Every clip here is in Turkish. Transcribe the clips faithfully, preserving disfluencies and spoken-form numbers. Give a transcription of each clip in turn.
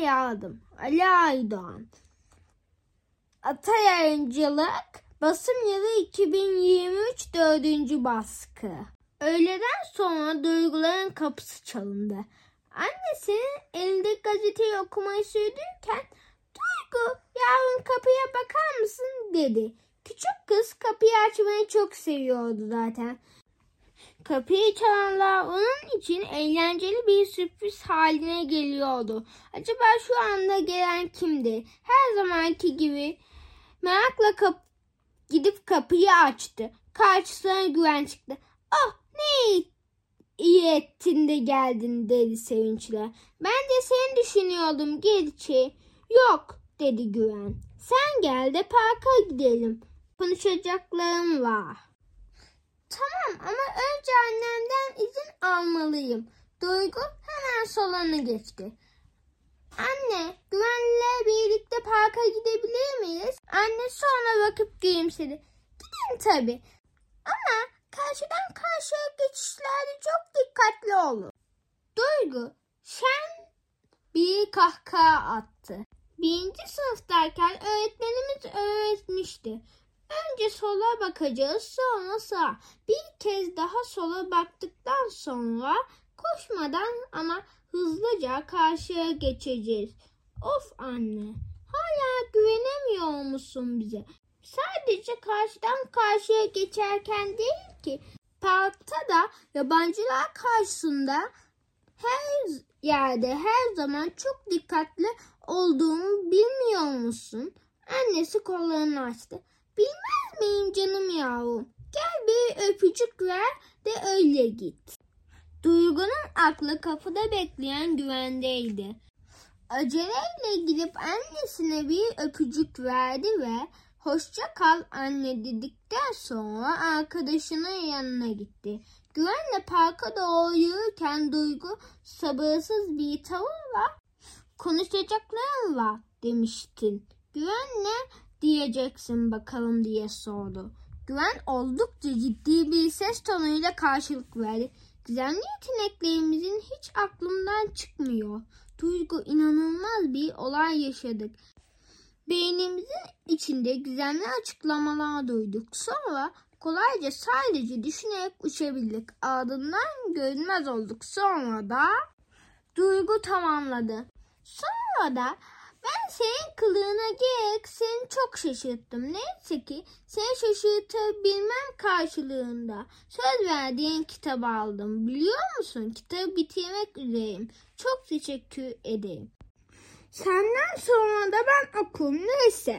Yardım. Ali Aydoğan. Ata Yayıncılık. Basım yılı iki bin yirmi üç dördüncü baskı. Öğleden sonra Duyguların kapısı çalındı. Annesinin elindeki gazeteyi okumayı sürdürürken "Duygu, yavrum kapıya bakar mısın?" dedi. Küçük kız kapıyı açmayı çok seviyordu zaten. Kapıyı çalanlar onun için eğlenceli bir sürpriz haline geliyordu. Acaba şu anda gelen kimdi? Her zamanki gibi merakla kap gidip kapıyı açtı. Karşısına Güven çıktı. "Ah, ne iyi ettin de geldin," dedi sevinçle. "Ben de seni düşünüyordum, gel içeri." "Yok," dedi Güven. "Sen gel de parka gidelim. Konuşacaklarım var." "Tamam ama önce annemden izin almalıyım." Duygu hemen salona geçti. "Anne, Güven'le birlikte parka gidebilir miyiz?" Anne sonra bakıp gülümsedi. "Gidin tabii. Ama karşıdan karşıya geçişlerde çok dikkatli olun." Duygu şen bir kahkaha attı. Birinci sınıftayken öğretmenimiz öğretmişti. Önce sola bakacağız, sonra sağa. Bir kez daha sola baktıktan sonra koşmadan ama hızlıca karşıya geçeceğiz. Of anne, hala güvenemiyor musun bize? Sadece karşıdan karşıya geçerken değil ki, parkta da yabancılar karşısında her yerde her zaman çok dikkatli olduğumu bilmiyor musun? Annesi kollarını açtı. "Bilmez miyim canım yavrum? Gel bir öpücük ver de öyle git." Duygu'nun aklı kapıda bekleyen Güven'deydi. Aceleyle gidip annesine bir öpücük verdi ve "Hoşça kal anne," dedikten sonra arkadaşının yanına gitti. Güven'le parka doğru yürürken Duygu sabırsız bir tavırla "Konuşacaklarım var demiştin. Güven ne diyeceksin bakalım?" diye sordu. Güven oldukça ciddi bir ses tonuyla karşılık verdi. "Gizemli yeteneklerimizin hiç aklımdan çıkmıyor. Duygu, inanılmaz bir olay yaşadık. Beynimizin içinde gizemli açıklamalar duyduk. Sonra kolayca sadece düşünerek uçabildik. Ardından görünmez olduk. Sonra da..." Duygu tamamladı. "Sonra da ben senin kılığına girerek seni çok şaşırttım. Neyse ki seni şaşırtabilmem karşılığında söz verdiğin kitabı aldım. Biliyor musun? Kitabı bitirmek üzereyim. Çok teşekkür ederim. Senden sonra da ben okurum. Neyse.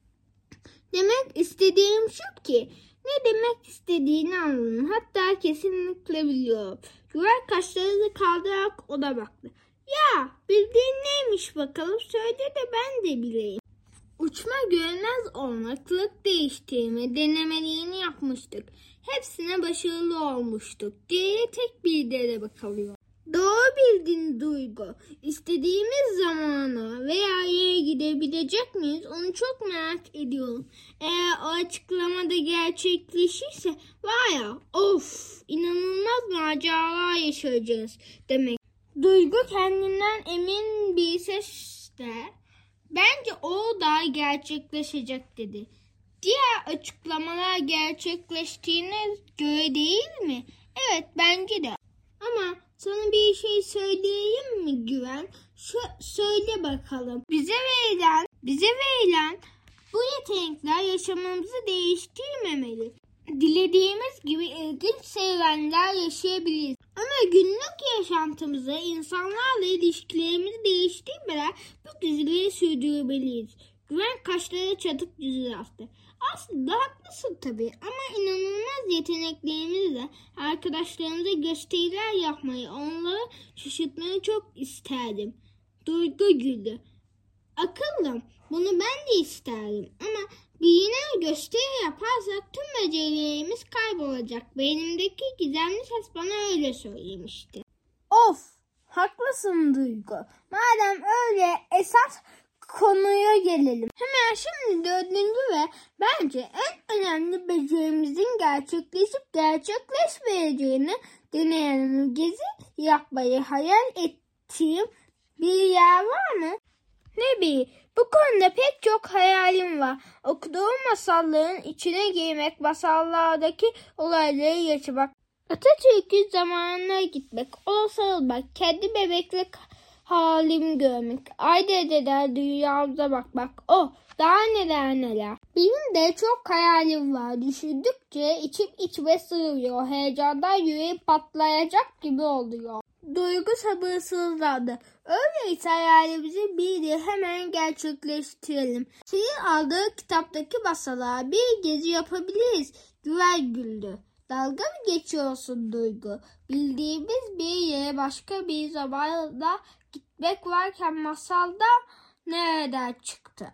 Demek istediğim şu ki..." "Ne demek istediğini anladım. Hatta kesinlikle biliyorum." Güven kaşlarını kaldırarak ona baktı. "Ya, bildiğin neymiş bakalım? Söyle de ben de bileyim." "Uçma, görünmez olma, kılık değiştirme denemelerini yapmıştık. Hepsine başarılı olmuştuk. Geriye tek bir deneme kalıyor." "Doğru bildin Duygu. İstediğimiz zamana veya yere gidebilecek miyiz? Onu çok merak ediyorum. Eğer o açıklamada gerçekleşirse var ya, of, inanılmaz maceralar yaşayacağız demek." Duygu kendinden emin bir sesle "Bence o da gerçekleşecek," dedi. "Diğer açıklamalar gerçekleştiğine göre değil mi?" "Evet, bence de. Ama sana bir şey söyleyeyim mi Güven? Şu, söyle bakalım. Bize verilen, bize verilen bu yetenekler yaşamamızı değiştirmemeli. Dilediğimiz gibi ilginç serüvenler yaşayabiliriz. Ama günlük yaşantımızı, insanlarla ilişkilerimizi değiştirmeden bu dizileri sürdürmeliyiz." Güven kaşları çatık yüzü astı. "Aslında haklısın tabii ama inanılmaz yeteneklerimizle arkadaşlarımıza gösteriler yapmayı, onları şaşırtmayı çok isterdim." Duygu güldü. "Akıllım, bunu ben de isterdim ama birine gösteri yaparsak tüm becerilerimiz kaybolacak. Beynimdeki gizemli ses bana öyle söylemişti." "Of, haklısın Duygu. Madem öyle, esas konuya gelelim. Hemen şimdi dördüncü ve bence en önemli becerimizin gerçekleşip gerçekleşmeyeceğini deneyelim. Gezi yapmayı hayal ettiğim bir yer var mı?" Ne bileyim, bu konuda pek çok hayalim var. Okuduğum masalların içine girmek, masallardaki olayları yaşamak, Atatürk'ün zamanına gitmek, ona sarılmak, kendi bebeklik halimi görmek, ay dedeler dünyamıza bakmak, oh daha neler neler. Benim de çok hayalim var. Düşündükçe içim içime sığıyor. Heyecandan yüreğim patlayacak gibi oluyor. Duygu sabırsızlandı. Öyleyse hayalimizi bir de hemen gerçekleştirelim. Senin aldığın kitaptaki masalara bir gezi yapabiliriz. Güven güldü. Dalga mı geçiyorsun Duygu? Bildiğimiz bir yere başka bir zamanda gitmek varken masalda nereden çıktı?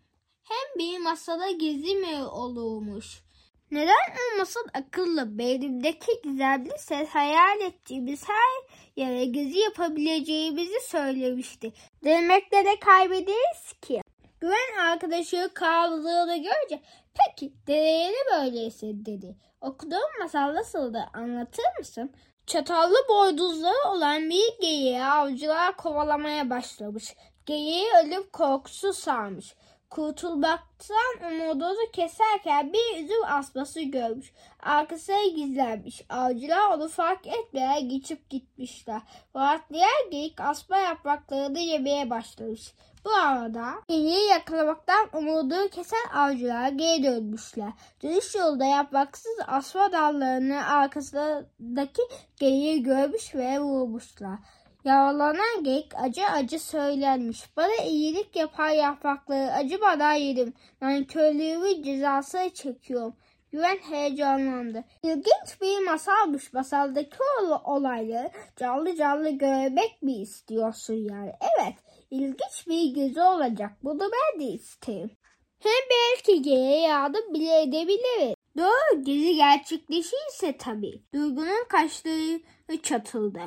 Hem bir masada gezi mi olurmuş? Neden olmasın akıllı? Beynimdeki gizemli ses hayal ettiğimiz her yere gezi yapabileceğimizi söylemişti. Denemekle de kaybederiz ki. Güven arkadaşı kaldığını görünce peki deneyelim öyleyse dedi. Okuduğum masal nasıldı, anlatır mısın? Çatallı boyduzları olan bir geyiği avcılar kovalamaya başlamış. Geyiği ölüm korkusu sarmış. Kurtulmaktan umudunu keserken bir üzüm asması görmüş. Arkasına gizlenmiş. Avcılar onu fark etmeden geçip gitmişler. Rahatlayan geyik asma yapraklarını yemeye başlamış. Bu arada geyiği yakalamaktan umudunu kesen avcılar geri dönmüşler. Dönüş yolda yapraksız asma dallarının arkasındaki geyiği görmüş ve vurmuşlar. Yaralanan geyik acı acı söylenmiş. Bana iyilik yapan yaprakları acımadan yedim. Nankörlüğümün cezasını çekiyorum. Güven heyecanlandı. İlginç bir masalmış. Masaldaki olayları canlı canlı görmek mi istiyorsun yani? Evet, ilginç bir gezi olacak. Bunu ben de isterim. Hem belki geyiğe yardım bile edebiliriz. Doğru, gezi gerçekleşirse tabii. Duygu'nun kaşları çatıldı.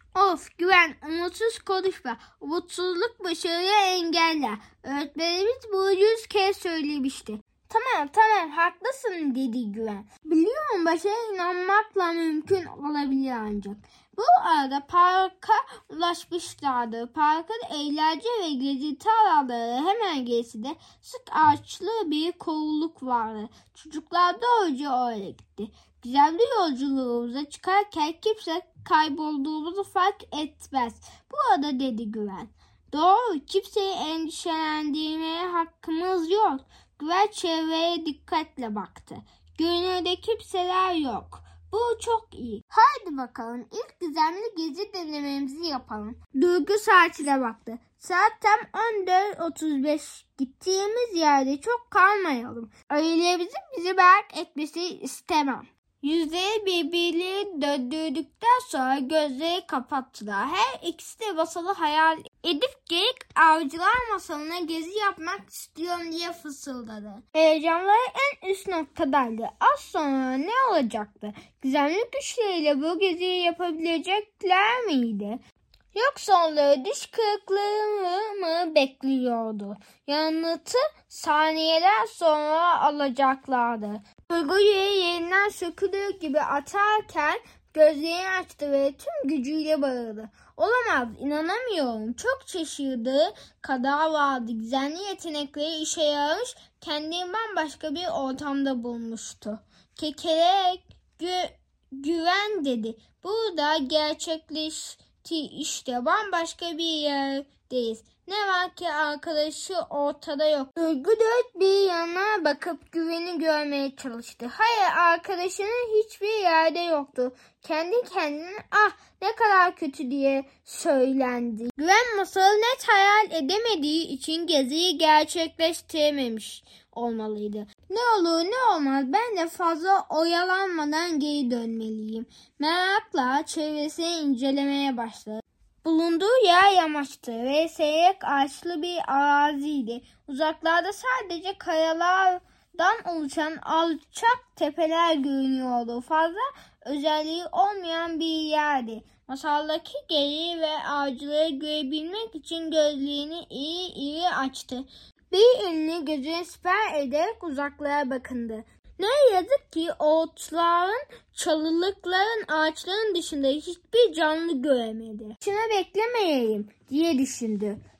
Of Güven, umutsuz konuşma. Umutsuzluk başarıya engeller. Öğretmenimiz bunu yüz kez söylemişti. Tamam tamam haklısın dedi Güven. Biliyorum başarıya inanmakla mümkün olabilir ancak. Bu arada parka ulaşmışlardı. Parkın eğlence ve gezinti alanları hemen gerisinde sık ağaçlı bir koruluk vardı. Çocuklar doğruca öyle gitti. Gizemli yolculuğumuza çıkarken kimse kaybolduğumuzu fark etmez. Bu arada dedi Güven. Doğru, kimseyi endişelendirmeye hakkımız yok. Güven çevreye dikkatle baktı. Görünürde kimseler yok. Bu çok iyi. Haydi bakalım ilk gizemli gezi denememizi yapalım. Duygu saatine baktı. Saat tam on dört otuz beş. Gittiğimiz yerde çok kalmayalım. Ailelerimizin bizi merak etmesini istemem. Yüzleri birbirini döndürdükten sonra gözleri kapattılar. Her ikisi de masalı hayal edip geyik avcılar masalına gezi yapmak istiyorum diye fısıldadı. Heyecanları en üst noktadaydı. Az sonra ne olacaktı? Gizemli güçleriyle bu geziyi yapabilecekler miydi? Yoksa onları diş kırıklığı mı bekliyordu? Yanıtı saniyeler sonra alacaklardı. Duygu'yu yerinden sökülür gibi atarken gözlerini açtı ve tüm gücüyle bağırdı. Olamaz, inanamıyorum. Çok şaşırdığı kadar vardı. Gizemli yetenekleri işe yaramış, kendini bambaşka bir ortamda bulmuştu. Kekerek gü- güven dedi. Burada gerçekleşti işte, bambaşka bir yerdeyiz. Ne var ki arkadaşı ortada yok. Duygu dört bir yana bakıp Güven'i görmeye çalıştı. Hayır, arkadaşının hiçbir yerde yoktu. Kendi kendine ah ne kadar kötü diye söylendi. Güven masalı net hayal edemediği için geziyi gerçekleştirememiş olmalıydı. Ne olur ne olmaz ben de fazla oyalanmadan geri dönmeliyim. Merakla çevresini incelemeye başladı. Bulunduğu yer yamaçtı ve seyrek ağaçlı bir araziydi. Uzaklarda sadece kayalardan oluşan alçak tepeler görünüyordu. Fazla özelliği olmayan bir yerdi. Masaldaki geyiği ve ağaçları görebilmek için gözlerini iri iri açtı. Bir elini gözüne siper ederek uzaklara bakındı. Ne yazık ki otların, çalılıkların, ağaçların dışında hiçbir canlı göremedi. Şuna beklemeyeyim diye düşündü.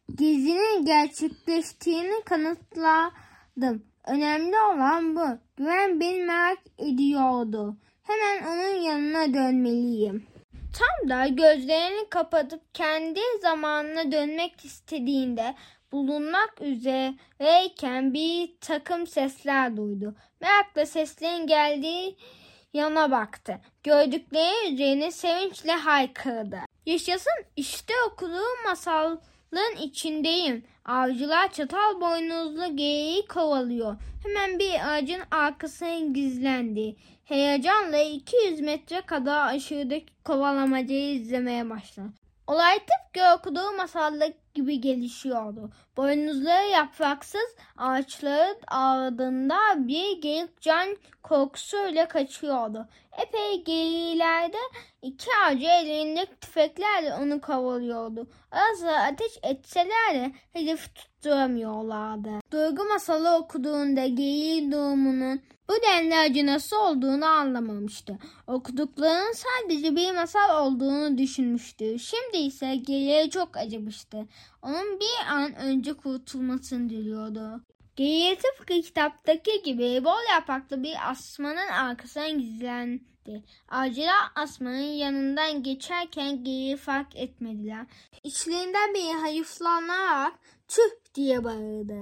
gezinin gerçekleştiğini kanıtladım. Önemli olan bu. Güven beni merak ediyordu. Hemen onun yanına dönmeliyim. Tam da gözlerini kapatıp kendi zamanına dönmek istediğinde bulunmak üzereyken bir takım sesler duydu. Merakla seslerin geldiği yana baktı. Gördükleri üzerine sevinçle haykırdı. Yaşasın, işte okuduğum masalın içindeyim. Avcılar çatal boynuzlu geyiği kovalıyor. Hemen bir ağacın arkasına gizlendi. Heyecanla iki yüz metre kadar aşağıdaki kovalamacayı izlemeye başladı. Olay tıpkı okuduğu masaldaki gibi gelişiyordu. Boynuzları yapraksız ağaçların ardında bir geyik can korkusuyla kaçıyordu. Epey gerilerde iki avcı elindeki tüfeklerle onu kovalıyordu. Ara sıra ateş etseler de hedef tutturamıyorlardı. Duygu masalı okuduğunda geyiğin doğumunun bu denli acınası olduğunu anlamamıştı. Okuduklarının sadece bir masal olduğunu düşünmüştü. Şimdi ise geyiğe çok acımıştı. Onun bir an önce kurtulmasını diliyordu. Geyiğe tıpkı kitaptaki gibi bol yapraklı bir asmanın arkasına gizlendi. Avcılar asmanın yanından geçerken geyiği fark etmediler. İçlerinden biri hayıflanarak tüh diye bağırdı.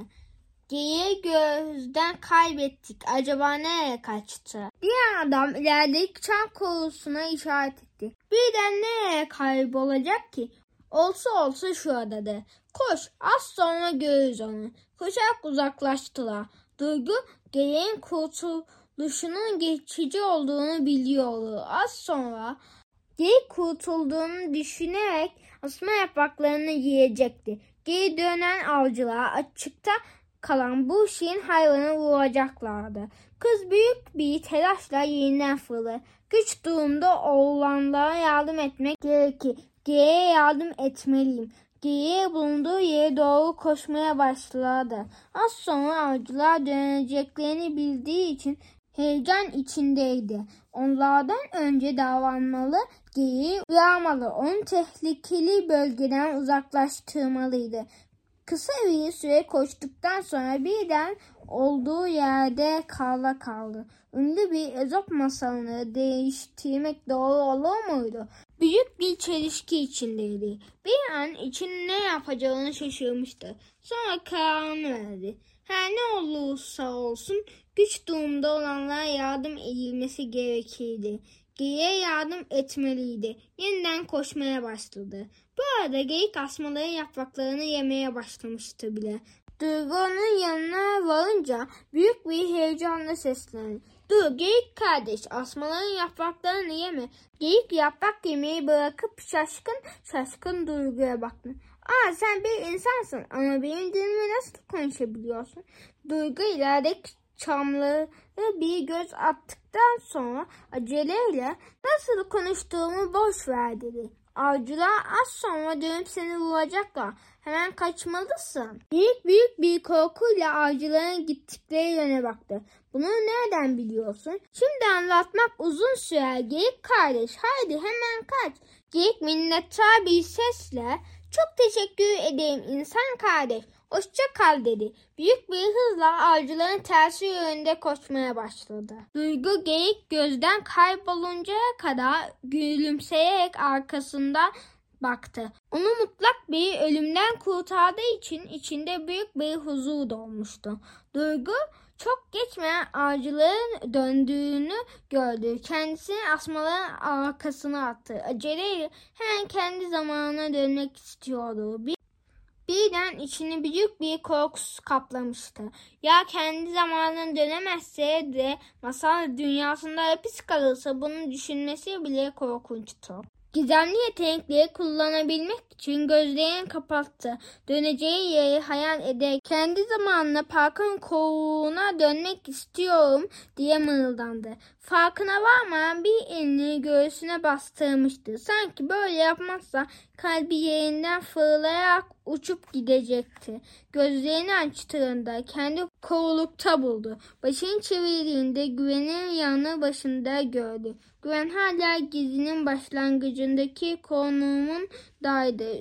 Geyiği gözden kaybettik. Acaba nereye kaçtı? Diğer adam ilerideki çam korusuna işaret etti. Birden nereye kaybolacak ki? Olsa olsa şuradadır. Koş, az sonra görürüz onu. Koşarak uzaklaştılar. Duygu geyiğin kurtuluşunun geçici olduğunu biliyordu. Az sonra geyik kurtulduğunu düşünerek asma yapraklarını yiyecekti. Geri dönen avcılar açıkta kalan bu şirin hayvanı vuracaklardı. Kız büyük bir telaşla yerinden fırladı. Güç durumda oğlanlara yardım etmek gerekir. Geyiğe yardım etmeliyim. Geyiğe bulunduğu yere doğru koşmaya başladı. Az sonra avcılar döneceklerini bildiği için heyecan içindeydi. Onlardan önce davranmalı, geyiği uyarmalı, onu tehlikeli bölgeden uzaklaştırmalıydı. Kısa bir süre koştuktan sonra birden olduğu yerde kala kaldı. Ünlü bir Ezop masalını değiştirmek doğru olur muydu? Büyük bir çelişki içindeydi. Bir an için ne yapacağını şaşırmıştı. Sonra kararını verdi. Her ne olursa olsun güç durumda olanlara yardım edilmesi gerekirdi. Geyiğe yardım etmeliydi. Yeniden koşmaya başladı. Bu arada geyik asmaların yapraklarını yemeye başlamıştı bile. Duygu'nun yanına varınca büyük bir heyecanla seslendi. Dur geyik kardeş, asmaların yapraklarını yeme. Geyik yaprak yemeyi bırakıp şaşkın şaşkın Duygu'ya baktı. Aa, sen bir insansın ama benim dilimi nasıl konuşabiliyorsun? Duygu ilerideki çamları bir göz attıktan sonra aceleyle nasıl konuştuğumu boş ver dedi. Avcılar az sonra dönüp seni vuracaklar. Hemen kaçmalısın. Büyük büyük bir korkuyla avcıların gittikleri yöne baktı. Bunu nereden biliyorsun? Şimdi anlatmak uzun sürer geyik kardeş. Haydi hemen kaç. Geyik minnettar bir sesle çok teşekkür ederim insan kardeş. Hoşça kal dedi. Büyük bir hızla avcıların tersi yönünde koşmaya başladı. Duygu geyik gözden kayboluncaya kadar gülümseyerek arkasında baktı. Onu mutlak bir ölümden kurtardığı için içinde büyük bir huzur dolmuştu. Duygu çok geçmeden avcıların döndüğünü gördü. Kendisini asmaların arkasına attı. Aceleyle hemen kendi zamanına dönmek istiyordu. Bir Birden içini büyük bir korkusu kaplamıştı. Ya kendi zamanına dönemezse de masal dünyasında hapis kalırsa bunu düşünmesi bile korkunçtu. Gizemli yetenekleri kullanabilmek için gözlerini kapattı. Döneceği yeri hayal ederek kendi zamanına parkın kovuğuna dönmek istiyorum diye mırıldandı. Farkına varmayan bir elini göğsüne bastırmıştı. Sanki böyle yapmazsa kalbi yerinden fırlayarak uçup gidecekti. Gözlerini açtığında kendi kovulukta buldu. Başını çevirdiğinde Güven'in yanı başında gördü. Güven hala gezinin başlangıcındaki konumundaydı. Üst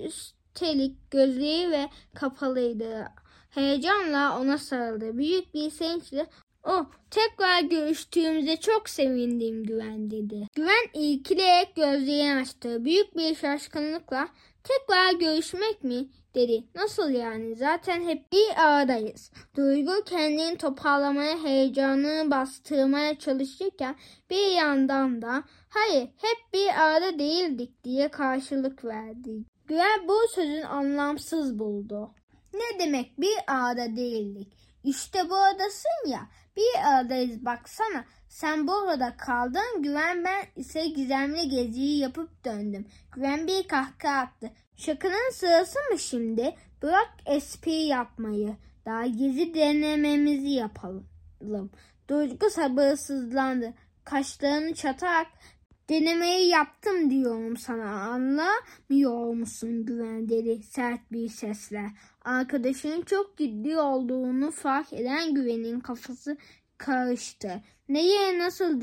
üstelik gözleri ve kapalıydı. Heyecanla ona sarıldı. Büyük bir sevinçle "O, tekrar görüştüğümüze çok sevindim Güven" dedi. Güven irkileyerek gözlerini açtı. Büyük bir şaşkınlıkla "Tekrar görüşmek mi?" dedi. "Nasıl yani? Zaten hep bir aradayız." Duygu kendini toparlamaya, heyecanını bastırmaya çalışırken bir yandan da "Hayır, hep bir arada değildik" diye karşılık verdi. Güven bu sözün anlamsız buldu. "Ne demek bir arada değildik? İşte buradasın ya. Bir aradayız baksana. Sen burada kaldın, Güven, ben ise gizemli geziyi yapıp döndüm." Güven bir kahkaha attı. "Şakanın sırası mı şimdi? Bırak espri yapmayı. Daha gezi denememizi yapalım." Duygu sabırsızlandı. Kaşlarını çatarak "Denemeyi yaptım diyorum sana, anlamıyor musun Güven?" dedi sert bir sesle. Arkadaşının çok ciddi olduğunu fark eden Güven'in kafası karıştı. Neye nasıl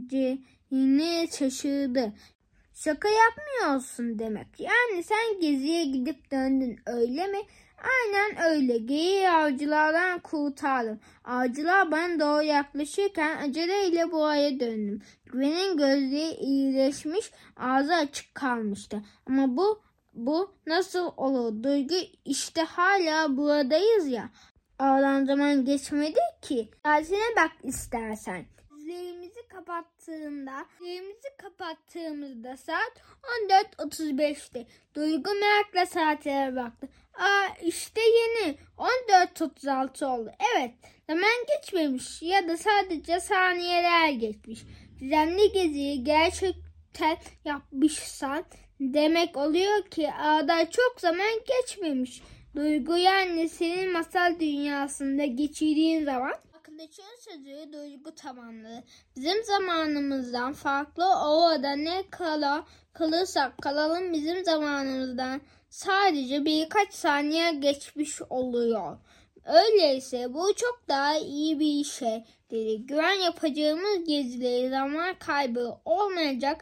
düşüneceğini şaşırdı. "Şaka yapmıyorsun demek. Yani sen geziye gidip döndün, öyle mi?" "Aynen öyle. Geyiği avcılardan kurtardım. Avcılar bana doğru yaklaşırken aceleyle buraya döndüm." Güven'in gözleri iyileşmiş, ağzı açık kalmıştı. "Ama bu bu nasıl olur Duygu? İşte hala buradayız ya. Aradan zaman geçmedi ki. Dersine bak istersen." Gözlerimizi kapattığımda, gözlerimizi kapattığımızda saat on dört otuz beşti. Duygu merakla saatine baktı. "Aa, işte yeni on dört otuz altı oldu. Evet, zaman geçmemiş ya da sadece saniyeler geçmiş. Gizemli geziyi gerçekten yapmışsan demek oluyor ki arada çok zaman geçmemiş. Duygu, yani senin masal dünyasında geçirdiğin zaman..." Arkadaşın sözü Duygu tamamladı. "Bizim zamanımızdan farklı, orada ne kala kalırsak kalalım bizim zamanımızdan sadece birkaç saniye geçmiş oluyor. Öyleyse bu çok daha iyi bir şey" dedi. "Güven, yapacağımız gezileri zaman kaybı olmayacak.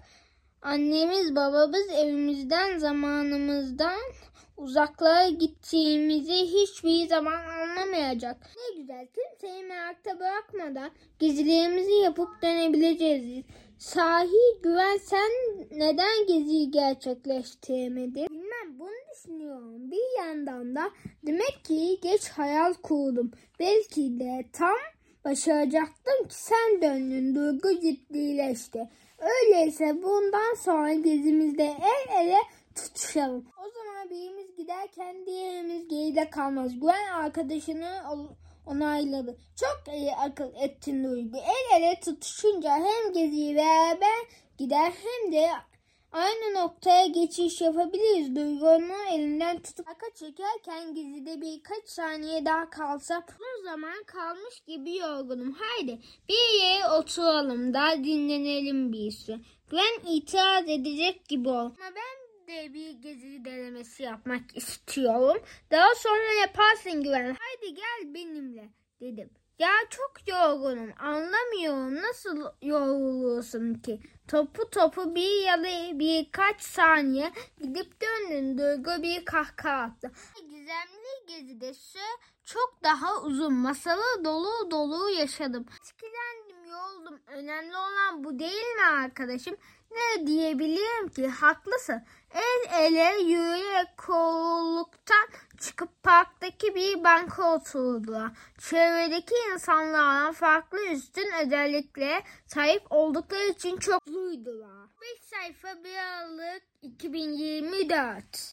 Annemiz babamız evimizden, zamanımızdan uzaklara gittiğimizi hiçbir zaman anlamayacak. Ne güzel, kimseyi merakta bırakmadan gezilerimizi yapıp dönebileceğiz." "Sahi Güven, sen neden geziyi gerçekleştiremedin?" "Bilmem, bunu düşünüyorum. Bir yandan da demek ki geç hayal kurdum. Belki de tam başaracaktım ki sen döndün." Duygu ciddileşti. "Öyleyse bundan sonra gezimizde el ele tutuşalım. O zaman birimiz giderken diğerimiz geride kalmaz." Güven arkadaşını onayladı. "Çok iyi akıl ettin Duygu. El ele tutuşunca hem geziyi beraber gider hem de aynı noktaya geçiş yapabiliriz." Duygu'nun elinden tutup arka çekerken gezide birkaç saniye daha kalsa uzun zaman kalmış gibi yorgunum. "Haydi bir yere oturalım da dinlenelim bir süre." Güven itiraz edecek gibi oldu. "Ama ben de bir gezi denemesi yapmak istiyorum." "Daha sonra yaparsın Güven. Haydi gel benimle," dedim. "Ya çok yorgunum, anlamıyorum, nasıl yorulursun ki?" Topu topu bir ya da birkaç saniye gidip döndün. Duygu bir kahkaha attı. Gizemli gezide süre çok daha uzun. Masalı dolu dolu yaşadım. Etkilendim, yoruldum. Önemli olan bu değil mi arkadaşım? Ne diyebilirim ki? Haklısın. El ele yürüyerek kolluktan çıkıp parktaki bir banka oturdular. Çevredeki insanlardan farklı üstün özelliklere sahip oldukları için çok mutluydular. beş sayfa bir Aralık iki bin yirmi dört